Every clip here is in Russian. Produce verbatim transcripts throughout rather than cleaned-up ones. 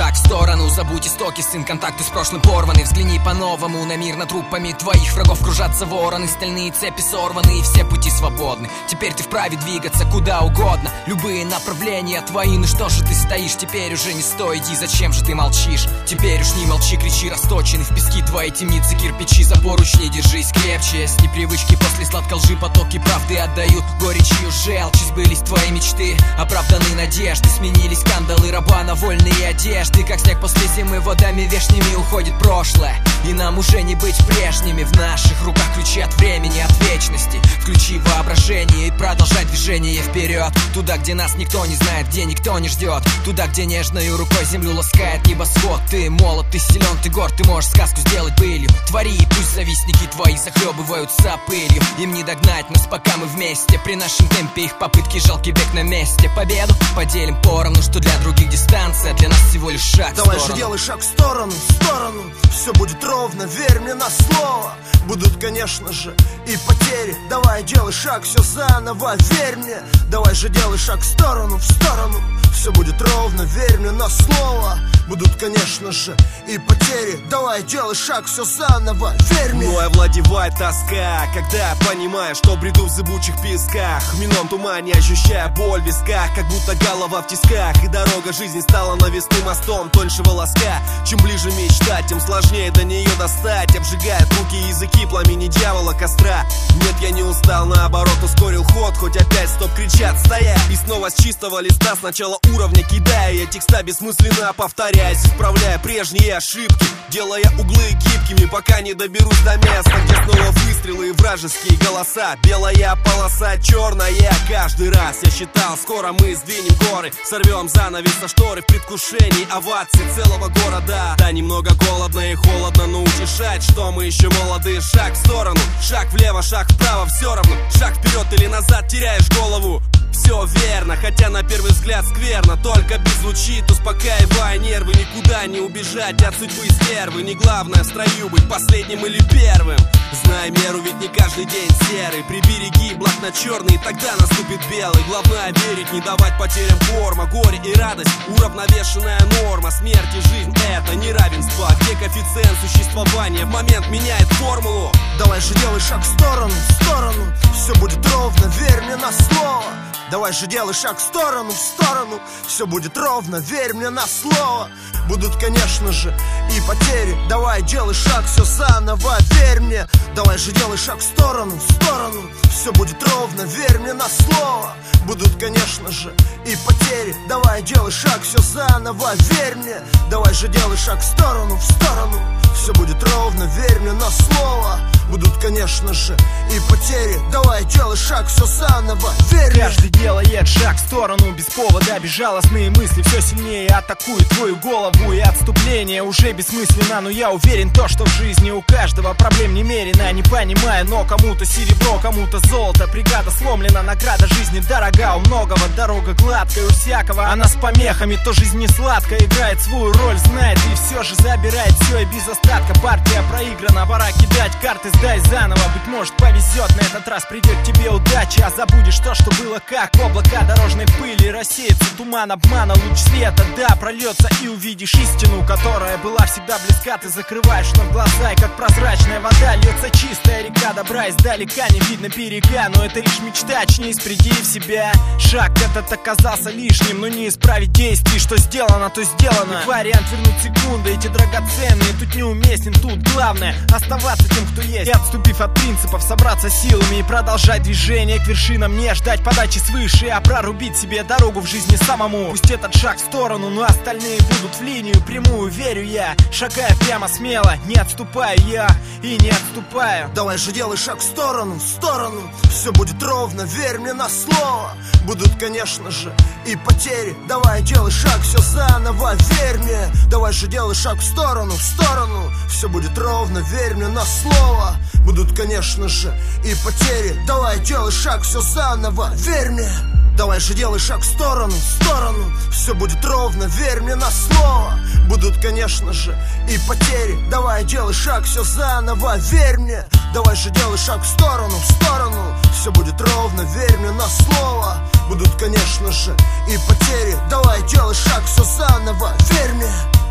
шаг в сторону. Забудь истоки, сын, контакты с прошлым порваны. Взгляни по-новому на мир, над трупами твоих врагов кружатся вороны. Стальные цепи сорваны и все пути свободны. Теперь ты вправе двигаться куда угодно. Любые направления твои, ну что же ты стоишь? Теперь уже не стой, иди, зачем же ты молчишь? Теперь уж не молчи, кричи, расточены в пески твои темницы, кирпичи. За поручни держись крепче. С непривычки после сладкой лжи потоки правды отдают горечью желчь. Сбылись твои мечты, оправданы надежды. Сменились кандалы раба на вольные одежды. Как снег после зимы, водами вешними уходит прошлое, и нам уже не быть прежними. В наших руках ключи от времени, от вечности. Включи воображение и продолжай движение вперед. Туда, где нас никто не знает, где никто не ждет. Туда, где нежной рукой землю ласкает небосвод. Ты молод, ты силен, ты горд, ты можешь сказку сделать былью. Твори, и пусть завистники твои захлебываются пылью. Им не догнать нас, пока мы вместе. При нашем темпе их попытки жалкий бег на месте. Победу поделим поровну, что для других дистанция, для нас всего лишь шаг в Давай сторону. же делай шаг в сторону, в сторону. Все будет ровно, верь мне на слово. Будут, конечно же, и потери. Давай делай шаг, все заново, верь мне. Давай же делай шаг в сторону, в сторону. Все будет ровно, верь мне на слово. Будут, конечно же, и потери. Давай делай шаг, все заново, верь мне. Мною овладевает тоска, когда понимаю, что бреду в зыбучих песках. В минном тумане ощущая боль в висках, как будто голова в тисках. И дорога жизни стала навесным мостом тоньше волоска. Чем ближе мечта, тем сложнее до нее достать. Обжигает руки и языки пламени дьявола костра. Нет, я не устал, наоборот ускорил ход. Хоть опять стоп кричат, стоять. И снова с чистого листа сначала уровня кидая я текста бессмысленно повторяясь, исправляя прежние ошибки, делая углы гибкими, пока не доберусь до места, где снова выстрелы и вражеские голоса. Белая полоса, черная каждый раз. Я считал, скоро мы сдвинем горы, сорвем занавес со шторы в предвкушении овации целого города. Да, немного голодно и холодно, но утешать, что мы еще молоды. Шаг в сторону, шаг влево, шаг вправо, все равно. Шаг вперед или назад, теряешь голову. Все верно, хотя на первый взгляд скверно. Только беззвучит, успокаивая нервы. Никуда не убежать от судьбы стервы. Не главное в строю быть последним или первым. Знай меру, ведь не каждый день серый. Прибереги благ на черный, и тогда наступит белый. Главное верить, не давать потерям форма. Горе и радость, уравновешенная норма. Смерть и жизнь — это неравенство, где коэффициент существования в момент меняет формулу. Давай же делай шаг в сторону, в сторону. Все будет ровно, верь мне на слово. Давай же делай шаг в сторону, в сторону. Все будет ровно, верь мне на слово. Будут, конечно же, и потери. Давай делай шаг, все заново, верь мне. Давай же делай шаг в сторону, в сторону. Все будет ровно, верь мне на слово. Будут, конечно же, и потери. Давай делай шаг, все заново, верь мне. Давай же делай шаг в сторону, в сторону. Все будет ровно, верь мне на слово. Будут, конечно же, и потери. Давай делай шаг, все заново, верь мне. Каждый делает шаг в сторону без повода. Безжалостные мысли все сильнее атакуют твою голову. И отступление уже бессмысленно. Но я уверен, то, что в жизни у каждого проблем немерено. Не понимаю, но кому-то серебро, кому-то золото. Бригада сломлена, награда жизни дорога. У многого дорога гладкая, у всякого она с помехами. То жизнь не сладкая, играет свою роль, знает и все же забирает все и без остатка. Партия проиграна, пора кидать карты, сдай заново. Быть может повезет, на этот раз придет тебе удача. А забудешь то, что было как облака дорожной пыли. Рассеется туман обмана, луч света, да, прольется и увидишь истину, которая была всегда близка. Ты закрываешь вновь глаза, и как прозрачная вода льется чистая река добра. Издалека не видно берега, но это лишь мечта, очнись, приди в себя. Шаг этот оказался лишним, но не исправить действий. Что сделано, то сделано. Вариант вернуть секунды, эти драгоценные тут неуместен. Тут главное оставаться тем, кто есть, и отступив от принципов, собраться силами и продолжать движение к вершинам. Не ждать подачи свыше, а прорубить себе дорогу в жизни самому. Пусть этот шаг в сторону, но остальные будут в линию прямую, верю я. Шагая прямо смело, не отступаю я и не отступаю. Давай же делай шаг в сторону, в сторону. Все будет ровно, верь мне на слово. Будут, конечно же, и потери. Давай делай шаг, все заново, верь мне. Давай же делай шаг в сторону, в сторону. Все будет ровно, верь мне на слово. Будут, конечно же, и потери. Давай делай шаг, все заново, верь мне. Давай же делай шаг в сторону, в сторону. Все будет ровно, верь мне на слово. Будут, конечно же, и потери. Давай делай шаг, все заново, верь мне. Давай же делай шаг в сторону, в сторону. Все будет ровно, верь мне на слово. Будут, конечно же, и потери. Давай делай шаг, все заново, верь мне.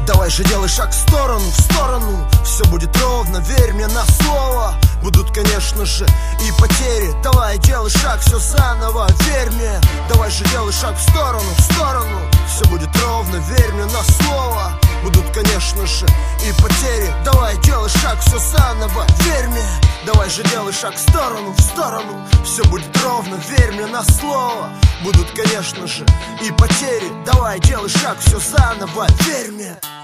Давай же делай шаг в сторону, в сторону. Все будет ровно, верь мне на слово. Будут, конечно же, и потери. Давай делай шаг, все заново, верь мне. Давай же делай шаг в сторону, в сторону. Все будет ровно, верь мне на слово. Будут, конечно же, и потери. Давай делай шаг, все заново, верь мне. Давай же делай шаг в сторону, в сторону. Все будет ровно, верь мне на слово. Будут, конечно же, и потери. Давай делай шаг, все заново, верь мне.